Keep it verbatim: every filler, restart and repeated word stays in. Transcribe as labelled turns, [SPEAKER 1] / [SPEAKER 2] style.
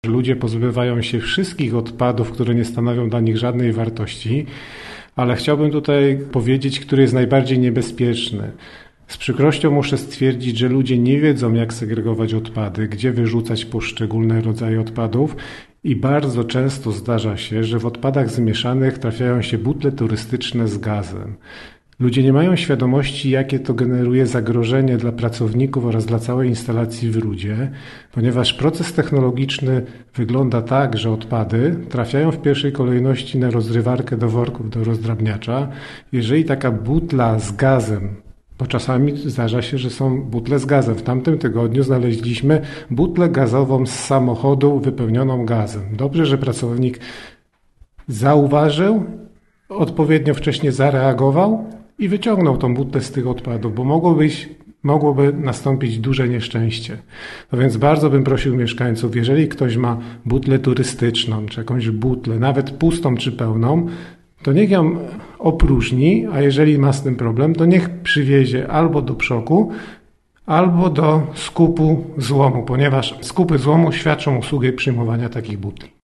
[SPEAKER 1] Ludzie pozbywają się wszystkich odpadów, które nie stanowią dla nich żadnej wartości, ale chciałbym tutaj powiedzieć, który jest najbardziej niebezpieczny. Z przykrością muszę stwierdzić, że ludzie nie wiedzą, jak segregować odpady, gdzie wyrzucać poszczególne rodzaje odpadów i bardzo często zdarza się, że w odpadach zmieszanych trafiają się butle turystyczne z gazem. Ludzie nie mają świadomości, jakie to generuje zagrożenie dla pracowników oraz dla całej instalacji w Rudzie, ponieważ proces technologiczny wygląda tak, że odpady trafiają w pierwszej kolejności na rozrywarkę do worków, do rozdrabniacza. Jeżeli taka butla z gazem, bo czasami zdarza się, że są butle z gazem. W tamtym tygodniu znaleźliśmy butlę gazową z samochodu wypełnioną gazem. Dobrze, że pracownik zauważył, odpowiednio wcześnie zareagował i wyciągnął tą butlę z tych odpadów, bo mogło być, mogłoby nastąpić duże nieszczęście. No więc bardzo bym prosił mieszkańców, jeżeli ktoś ma butlę turystyczną, czy jakąś butlę, nawet pustą czy pełną, to niech ją opróżni, a jeżeli ma z tym problem, to niech przywiezie albo do przoku, albo do skupu złomu, ponieważ skupy złomu świadczą usługę przyjmowania takich butli.